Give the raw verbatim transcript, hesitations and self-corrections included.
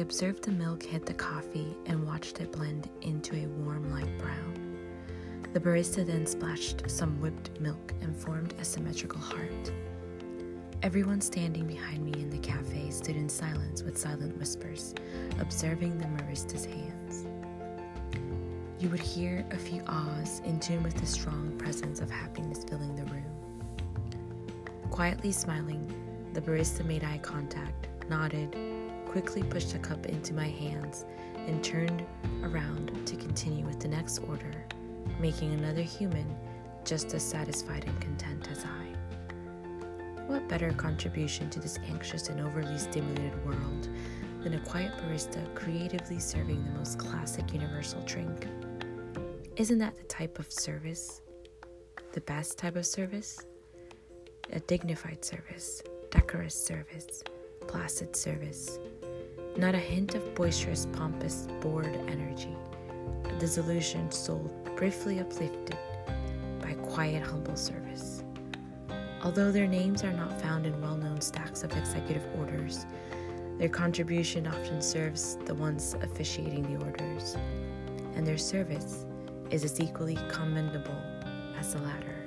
observed the milk hit the coffee and watched it blend into a warm light brown. The barista then splashed some whipped milk and formed a symmetrical heart. Everyone standing behind me in the cafe stood in silence with silent whispers, observing the barista's hands. You would hear a few ahs in tune with the strong presence of happiness filling the room. Quietly smiling, the barista made eye contact, nodded, quickly pushed a cup into my hands, and turned around to continue with the next order, making another human just as satisfied and content as I. What better contribution to this anxious and overly stimulated world than a quiet barista creatively serving the most classic universal drink? Isn't that the type of service? The best type of service? A dignified service, decorous service, placid service. Not a hint of boisterous, pompous, bored energy. A dissolution soul briefly uplifted by quiet, humble service. Although their names are not found in well-known stacks of executive orders, their contribution often serves the ones officiating the orders, and their service is as equally commendable as the latter.